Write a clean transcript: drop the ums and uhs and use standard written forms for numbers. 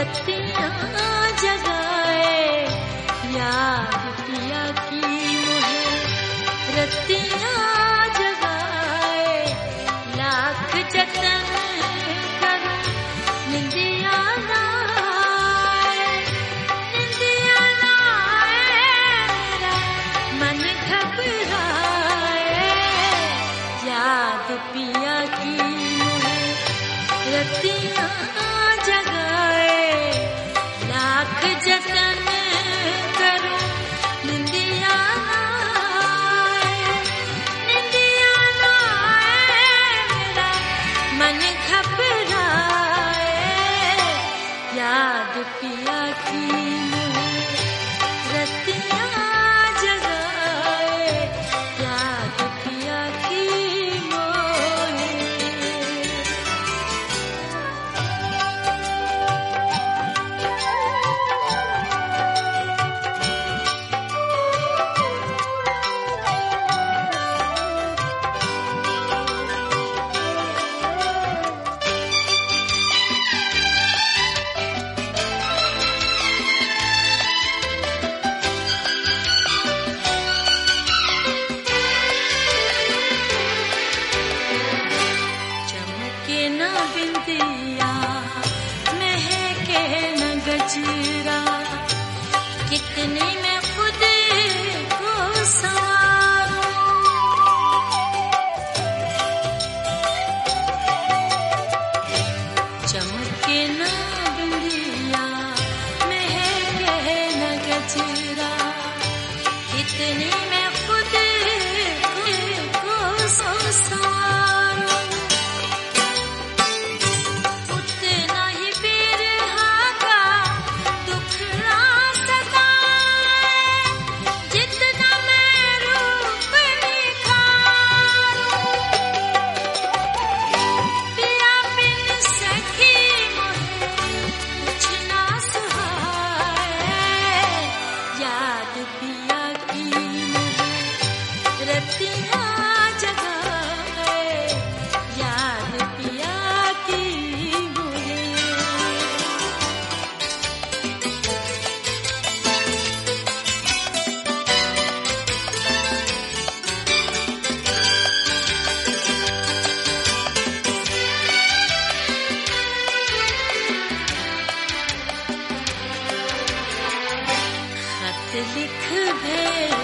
रतियां जगाए याद पिया की मुझे रतियां जगाए लाख जतन करूं निंदिया ना आए मेरा मन घबराए याद पिया की मुझे रतियां जगाए लाख जतन करूं निंदिया ना आए मेरा मन घबराए याद पिया की मुझे रतियां जगाए याद पिया की मोहे कितने मैं खुद को संवारूं चमके ना बिंदिया महके न गजरा कितने मैं खुद को संवारूं उतना ही बिरहा का दुख ना लिख भेज